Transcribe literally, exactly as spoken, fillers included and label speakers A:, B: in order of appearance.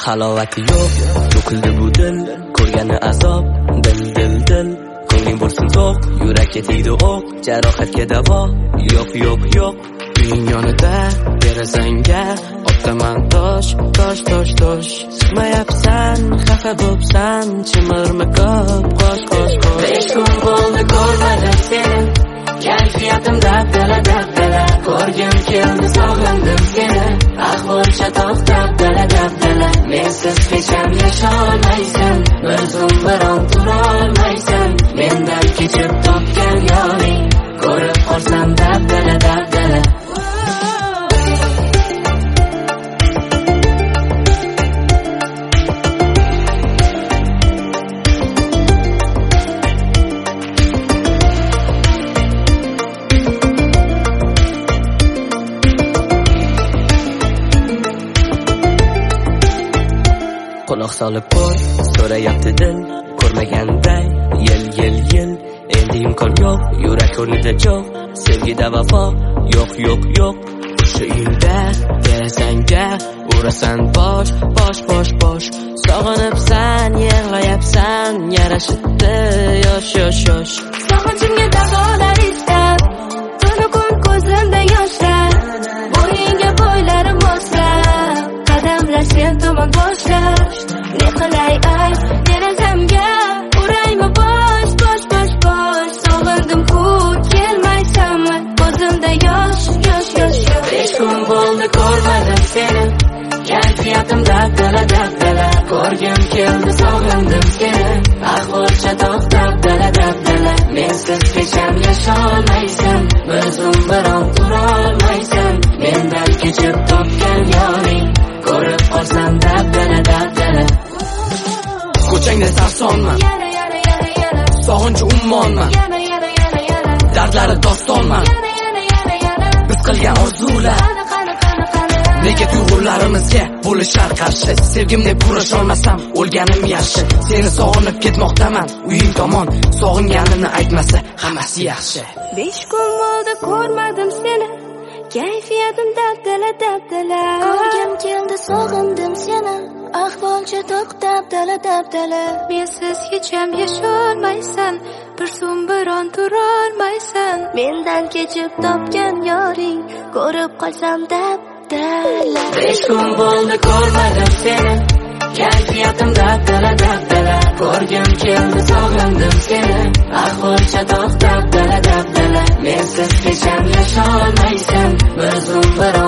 A: halovati yo'q, to'kildi bu dil, ko'rgani azob, dil dil dil. Ko'ngling bo'lsin to'q, yurakka tegdi o'q, jarohatga davo yo'q yo'q yo'q. Uying yonida derazangga otaman tosh, tosh tosh tosh. Sig'mayapsan, xafa bo'psan, chimirma ko'p, qo'sh qo'sh qo'sh. Besh kun bo'ldi ko'rmadim seni, kayfiyatim dabdala dabdala. Ko'rgim keldi, sog'indim seni, ahvol chatoq dabdala dabdala. Mensiz hech ham yasholmaysan, o'zim biron turolmaysan. Mendan kechib topgan yo'ling, ko'rib qolsam dabdala dabdala. Quloq solib ko'r, so'rayapti dil, ko'rmaganday yil yil yil. Endi imkon yo'q, yurak o'rnida jo'q, sevgida vafo yo'q yo'q yo'q. Shu uyda derazangga urasan bosh, bosh bosh bosh. Sog'inibsan, yig'layapsan, yarashibdi yosh yosh yosh.
B: Sog'inchimga davolar istab, tunu kun ko'zimda yoshlar. Bo'yinga bo'ylarim moslab, qadamlar sen tomon boshlash. Ne qilay ay, derazamga uraymi bosh, bosh bosh bosh. Sog'indim-ku, kelmaysanmi, ko'zimda yosh, yosh yosh yosh. Besh kun bo'ldi ko'rmadim seni, kayfiyatim dabdala dabdala. Ko'rgim keldi, sog'indim seni, ahvol chatoq dabdala dabdala. Mensiz hech ham yasholmaysan, o'zim biron turolmaysan. Mendan kechib topgan yo'ling, ko'rib qolsam dabdala dabdala.
A: Ko'changda sarsonman, sog'inchi ummonman, dardlari dostonman. Biz qilgan orzular nega tuyg'ularimizga bo'lishar qarshi. Sevgimni kurasholmasam o'lganim yaxshi. Seni sog'inib ketmoqdaman, uying tomon sog'inganini aytmasa hammasi yaxshi.
B: Besh kun bo'ldi ko'rmadim seni, kayfiyatim dabdala dabdala.
C: Ko'rgim keldi, sog'indim seni, ahvol chatoq dabdala dabdala.
B: Mensiz hech ham yasholmaysan, bir zum biron turolmaysan.
C: Mendan kechib topgan yo'ling, ko'rib qolsam dabdala.
B: Besh kun bo'ldi ko'rmadim seni, kayfiyatim dabdala dabdala. Ko'rgim keldi, sog'indim seni, ahvol chatoq dabdala dabdala. Mensiz hech ham yasholmaysan, o'zim biron